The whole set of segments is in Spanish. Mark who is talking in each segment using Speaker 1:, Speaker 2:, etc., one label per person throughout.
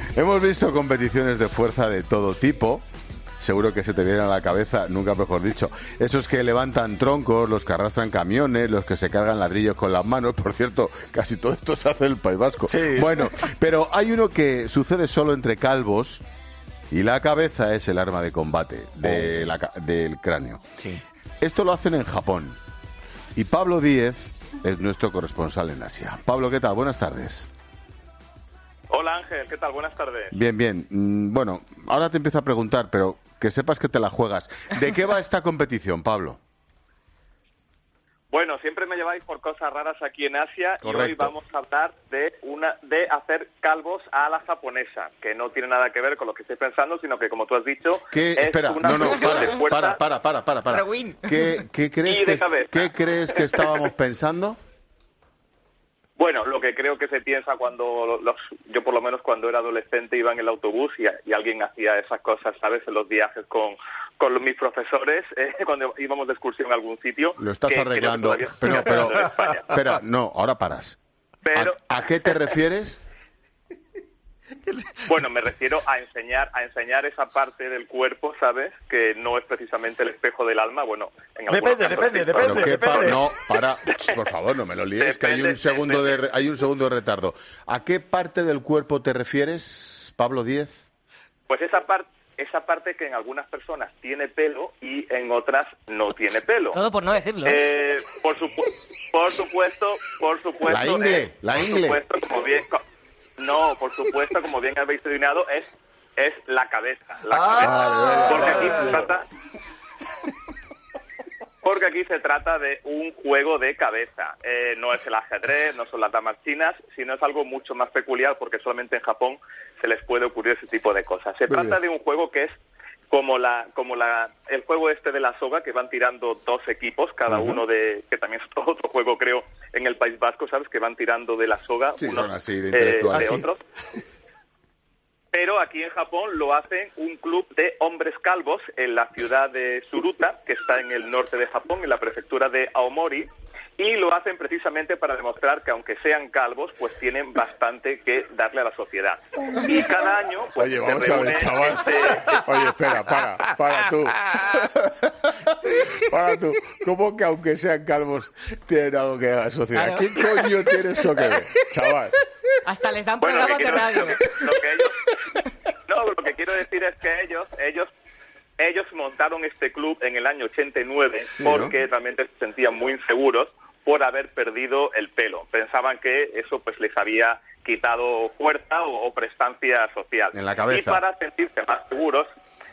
Speaker 1: Hemos visto competiciones de fuerza de todo tipo. Seguro que se te vienen a la cabeza, nunca mejor dicho, esos que levantan troncos, los que arrastran camiones, los que se cargan ladrillos con las manos. Por cierto, casi todo esto se hace en el País Vasco.
Speaker 2: Sí.
Speaker 1: Bueno, pero hay uno que sucede solo entre calvos y la cabeza es el arma de combate del cráneo.
Speaker 2: Sí.
Speaker 1: Esto lo hacen en Japón. Y Pablo Díez es nuestro corresponsal en Asia. Pablo, ¿qué tal? Buenas tardes.
Speaker 3: Hola Ángel, ¿qué tal? Buenas tardes.
Speaker 1: Bien, bien. Bueno, ahora te empiezo a preguntar, pero que sepas que te la juegas. ¿De qué va esta competición, Pablo?
Speaker 3: Bueno, siempre me lleváis por cosas raras aquí en Asia.
Speaker 1: Correcto.
Speaker 3: Y hoy vamos a hablar de hacer calvos a la japonesa, que no tiene nada que ver con lo que estoy pensando, sino que, como tú has dicho,
Speaker 1: ¿Qué?
Speaker 3: es
Speaker 1: Espera,
Speaker 3: una cuestión de fuerza
Speaker 1: para.
Speaker 2: Rewind.
Speaker 1: ¿Qué crees que estábamos pensando?
Speaker 3: Bueno, lo que creo que se piensa cuando yo por lo menos cuando era adolescente iba en el autobús y alguien hacía esas cosas, ¿sabes? En los viajes con mis profesores, cuando íbamos de excursión a algún sitio.
Speaker 1: Lo estás arreglando. Pero, espera, no, ahora paras.
Speaker 3: Pero,
Speaker 1: ¿A qué te refieres?
Speaker 3: Bueno, me refiero a enseñar esa parte del cuerpo, ¿sabes? Que no es precisamente el espejo del alma. Bueno, en algunos casos sí.
Speaker 2: Depende.
Speaker 1: No, para, por favor, no me lo líes, que hay un segundo de retardo. ¿A qué parte del cuerpo te refieres, Pablo Díez?
Speaker 3: Pues esa parte que en algunas personas tiene pelo y en otras no tiene pelo.
Speaker 2: Todo por no decirlo.
Speaker 3: Por supuesto.
Speaker 1: La ingle.
Speaker 3: Por supuesto, como bien habéis adivinado, es la cabeza. Porque aquí se trata de un juego de cabeza. No es el ajedrez, no son las damas chinas, sino es algo mucho más peculiar porque solamente en Japón se les puede ocurrir ese tipo de cosas. Se trata de un juego que es como el juego este de la soga, que van tirando dos equipos, cada uno que también es otro juego, creo, en el País Vasco, ¿sabes? Que van tirando de la soga unos de otros. Pero aquí en Japón lo hacen un club de hombres calvos en la ciudad de Suruta, que está en el norte de Japón, en la prefectura de Aomori, y lo hacen precisamente para demostrar que aunque sean calvos, pues tienen bastante que darle a la sociedad. Y cada año... Pues,
Speaker 1: oye, vamos a ver, chaval. Oye, espera, para tú. Para tú. ¿Cómo que aunque sean calvos tienen algo que dar a la sociedad?
Speaker 2: Claro.
Speaker 1: ¿Qué coño tiene eso que ver, chaval?
Speaker 2: Hasta les dan programas de radio.
Speaker 3: Lo que quiero decir es que ellos montaron este club en el año 89 porque realmente se sentían muy inseguros por haber perdido el pelo. Pensaban que eso pues les había quitado fuerza o prestancia social.
Speaker 1: En la cabeza.
Speaker 3: Y para sentirse más seguros,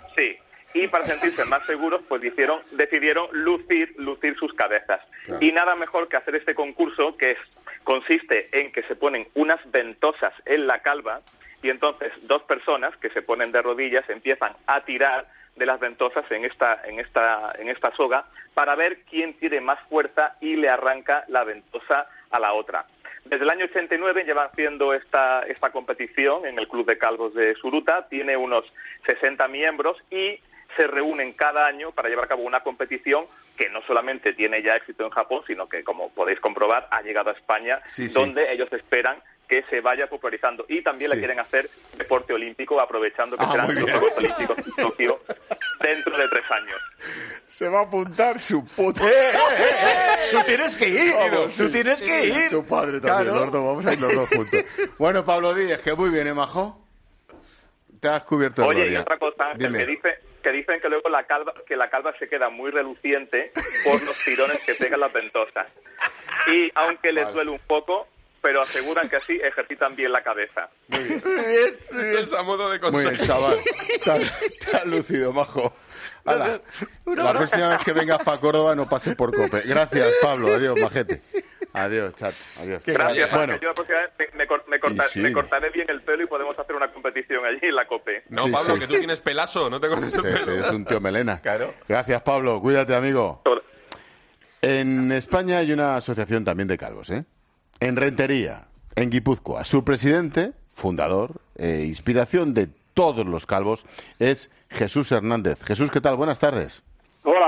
Speaker 3: pues decidieron lucir sus cabezas. Claro. Y nada mejor que hacer este concurso que consiste en que se ponen unas ventosas en la calva y entonces dos personas que se ponen de rodillas empiezan a tirar de las ventosas en esta soga para ver quién tiene más fuerza y le arranca la ventosa a la otra. Desde el año 89 llevan haciendo esta competición en el Club de Calvos de Suruta, tiene unos 60 miembros y se reúnen cada año para llevar a cabo una competición que no solamente tiene ya éxito en Japón, sino que, como podéis comprobar, ha llegado a España, donde ellos esperan que se vaya popularizando. Y también le quieren hacer deporte olímpico, aprovechando que serán los Juegos Olímpicos en Tokio dentro de 3 años.
Speaker 1: Se va a apuntar su puta...
Speaker 2: ¡Tú tienes que ir! ¡Tú tienes que ir!
Speaker 1: Tu padre también, claro. Vamos a ir los dos juntos. Bueno, Pablo Díez, que muy bien, majo? Te has cubierto de gloria.
Speaker 3: Oye, y otra cosa, que dicen que luego la calva se queda muy reluciente por los tirones que pegan las ventosas. Y aunque les duele un poco, pero aseguran que así ejercitan bien la cabeza.
Speaker 1: Muy bien.
Speaker 4: Entonces, a modo de consejo.
Speaker 1: Muy bien, chaval. Te has lucido, majo. Hala, la próxima vez que vengas para Córdoba no pases por COPE. Gracias, Pablo. Adiós, majete. Adiós, chat. Adiós.
Speaker 3: Gracias.
Speaker 1: Bueno.
Speaker 3: Yo la próxima vez me cortaré bien el pelo y podemos hacer una competición allí en la COPE.
Speaker 4: No, Pablo, que tú tienes pelazo, no te cortes el pelo.
Speaker 1: Es un tío melena.
Speaker 4: Claro.
Speaker 1: Gracias, Pablo. Cuídate, amigo. En España hay una asociación también de calvos, ¿eh? En Rentería, en Guipúzcoa. Su presidente, fundador e inspiración de todos los calvos es Jesús Hernández. Jesús, ¿qué tal? Buenas tardes.
Speaker 5: Hola,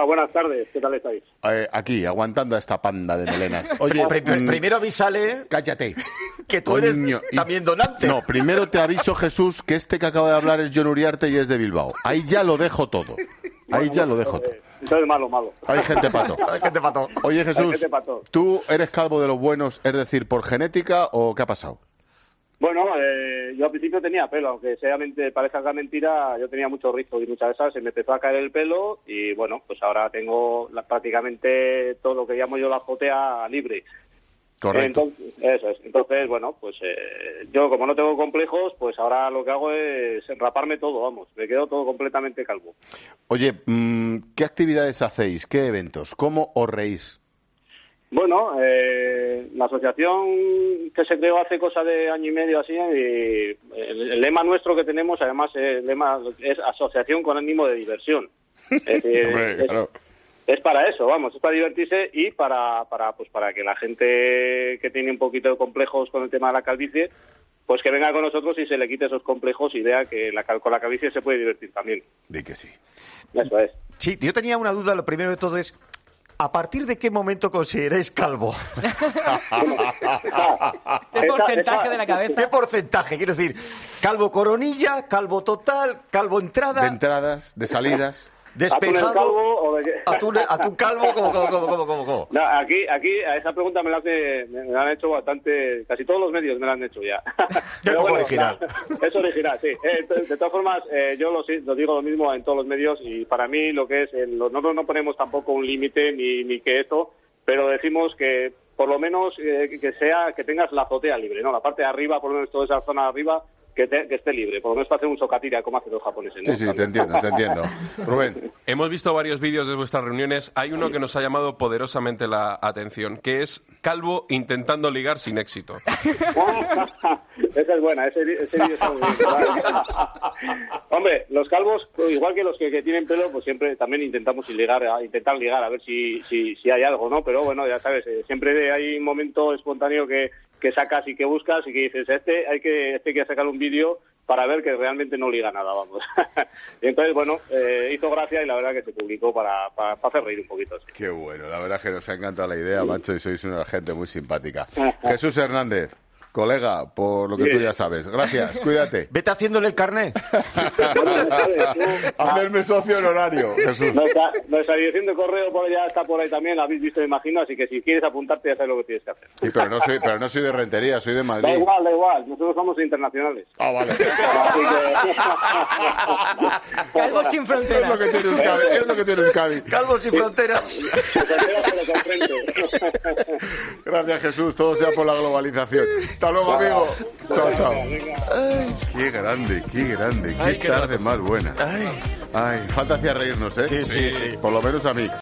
Speaker 5: buenas tardes. ¿Qué tal estáis?
Speaker 1: Aquí, aguantando a esta panda de melenas. Oye,
Speaker 6: Primero avísale
Speaker 1: cállate.
Speaker 6: que tú eres
Speaker 1: Coño,
Speaker 6: también donante.
Speaker 1: No, primero te aviso, Jesús, que este que acaba de hablar es John Uriarte y es de Bilbao. Ahí ya lo dejo todo. Ahí ya lo dejo todo.
Speaker 5: Entonces malo.
Speaker 1: Hay gente pato.
Speaker 6: Hay gente pato.
Speaker 1: Oye,
Speaker 5: Hay
Speaker 1: Jesús,
Speaker 5: gente pato.
Speaker 1: ¿tú eres calvo de los buenos, es decir, por genética o qué ha pasado?
Speaker 5: Bueno, yo al principio tenía pelo, aunque parezca que mentira, yo tenía mucho rizo y muchas de esas, se me empezó a caer el pelo y bueno, pues ahora tengo prácticamente todo lo que llamo yo la azotea libre.
Speaker 1: Correcto.
Speaker 5: Entonces, eso es. Entonces, bueno, pues yo como no tengo complejos, pues ahora lo que hago es raparme todo, vamos, me quedo todo completamente calvo.
Speaker 1: Oye, ¿qué actividades hacéis? ¿Qué eventos? ¿Cómo os reís?
Speaker 5: Bueno, la asociación que se creó hace cosa de año y medio así, y el lema nuestro que tenemos, además, el lema es asociación con ánimo de diversión. Es decir,
Speaker 1: Hombre, claro.
Speaker 5: es para eso, vamos, es para divertirse y para que la gente que tiene un poquito de complejos con el tema de la calvicie, pues que venga con nosotros y se le quite esos complejos y vea que con la calvicie se puede divertir también.
Speaker 1: Di que sí.
Speaker 5: Eso es.
Speaker 6: Sí, yo tenía una duda, lo primero de todo es, ¿a partir de qué momento consideráis calvo?
Speaker 7: ¿Qué porcentaje de la cabeza?
Speaker 6: ¿Qué porcentaje? Quiero decir, calvo coronilla, calvo total, calvo entrada,
Speaker 1: De entradas, de salidas.
Speaker 6: despejado,
Speaker 5: ¿Atún el calvo o de qué?
Speaker 6: atún calvo, ¿cómo?
Speaker 5: No, aquí a esa pregunta me la han hecho bastante, casi todos los medios me la han hecho ya.
Speaker 6: Qué poco original.
Speaker 5: Es original, sí. De todas formas, yo lo digo lo mismo en todos los medios y para mí lo que es, nosotros no ponemos tampoco un límite ni que esto, pero decimos que por lo menos que tengas la azotea libre, ¿no? La parte de arriba, por lo menos toda esa zona de arriba, que esté libre, por lo menos para hacer un socatira como hacen los japoneses, ¿no?
Speaker 1: Sí, te entiendo. Rubén.
Speaker 4: Hemos visto varios vídeos de vuestras reuniones. Hay uno que nos ha llamado poderosamente la atención, que es calvo intentando ligar sin éxito.
Speaker 5: Esa es buena, ese vídeo está muy bien. Hombre, los calvos, igual que los que tienen pelo, pues siempre también intentamos intentar ligar, a ver si hay algo, ¿no? Pero bueno, ya sabes, siempre hay un momento espontáneo que sacas y que buscas y que dices, hay que sacar un vídeo para ver que realmente no liga nada, vamos. Y entonces, bueno, hizo gracia y la verdad que se publicó para hacer reír un poquito. Sí.
Speaker 1: Qué bueno, la verdad que nos ha encantado la idea, macho, y sois una gente muy simpática. Jesús Hernández, colega, por lo que tú ya sabes. Gracias, cuídate.
Speaker 6: Vete haciéndole el carné.
Speaker 1: Hacerme socio honorario, Jesús.
Speaker 5: Nuestra dirección de correo ya está por ahí también, la habéis visto, me imagino, así que si quieres apuntarte ya sabes lo que tienes que hacer.
Speaker 1: Sí, pero no soy de Rentería, soy de Madrid.
Speaker 5: Da igual, nosotros somos internacionales.
Speaker 1: Ah, vale.
Speaker 5: Así que...
Speaker 7: Calvos sin fronteras.
Speaker 1: Es lo que tiene Euskadi.
Speaker 6: Calvo sin fronteras.
Speaker 1: Gracias, Jesús. Todo sea por la globalización. Hasta luego, amigo. Chao. Ay, qué grande.
Speaker 4: Ay,
Speaker 1: Qué tarde más buena. Ay, falta hacía reírnos, ¿eh?
Speaker 6: Sí.
Speaker 1: Por lo menos a mí.